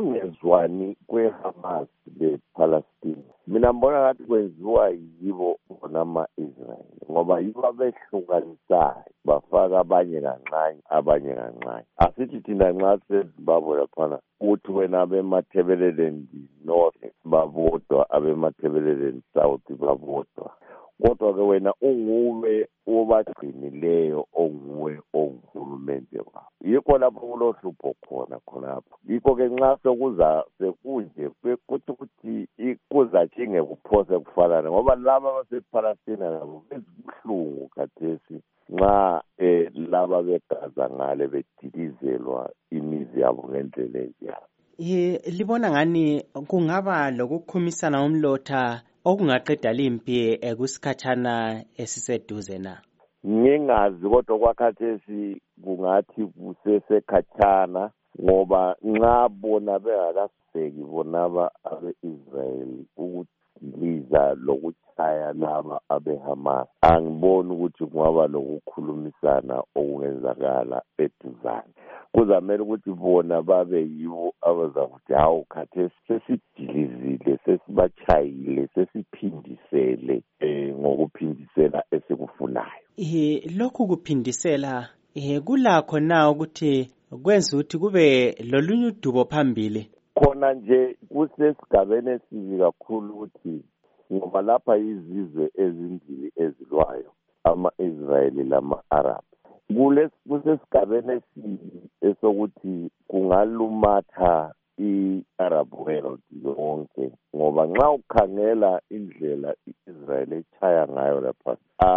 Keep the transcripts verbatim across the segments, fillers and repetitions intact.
ukungezwani kwe-Hamas le-Palestine mina mbona ngathi kwenziwa yibo bona ama-Israyeli ngoba yibo abehlukanisayo bafaka abanye kancane abanye kancane. Asithi thina nxa sezimbabwe laphana uthi wena abemathebeleleni north babodwa abemathebeleleni south babodwa, kodwa ke wena unguwe obagcinileyo onguwe onguhulumende wabo. Yikho lapho kulohlupho khona khonapho. Yikho ke nxa sokuza sekunje kuthi ukuthi kuzachinge kuphose kufanana ngoba laba basePalestina nabo bezibuhlungu khathesi nxa eh, laba begaza ngale bedilizelwa imizi yabo ngendlela enjalo. Ye libona ngani kungaba lokukhumisana umlotha okungaqeda limpi ekusikhatshana esiseduze na? Ngingazi kodwa kwakhathesi kungathi kusesekhatshana ngoba nxa bona bengakaseki bonaba abe-Israyeli ukudiliza lokuchaya laba abe-Hamas, angiboni ukuthi kungaba lokukhulumisana okungenzakala eduzane. Kuzamele ukuthi bona babe yibo abazakuthi hawu khathesi sesidilizile sesibachayile sesiphindisele eh, ngokuphindisela esikufunayo. Eh lokhu kuphindisela eh kulakho na ukuthi kwenza ukuthi kube lolunye udubo phambili? Khona nje kusesigabeni esibi kakhulu ukuthi ngoba lapha izizwe ezimbili ezilwayo ama-Israyeli lama-Arab. Kusesigabeni esibi esokuthi kungalumatha i-Arab world yonke ngoba nxa ukhangela indlela i-Israel echaya ngayo lapha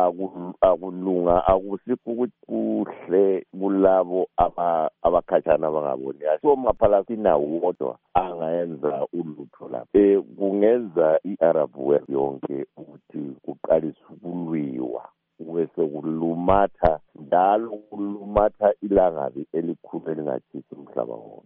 akulunga akusikho ukuthi kuhle kulabo abakhatshana abangaboni. So maPalestina wodwa angayenza ulutho lapha. Eh kungenza i-Arab world yonke ukuthi kuqalise ukulwiwa bese kulumatha njalo kulumatha ilangabi elikhulu elingathisi umhlaba wonke.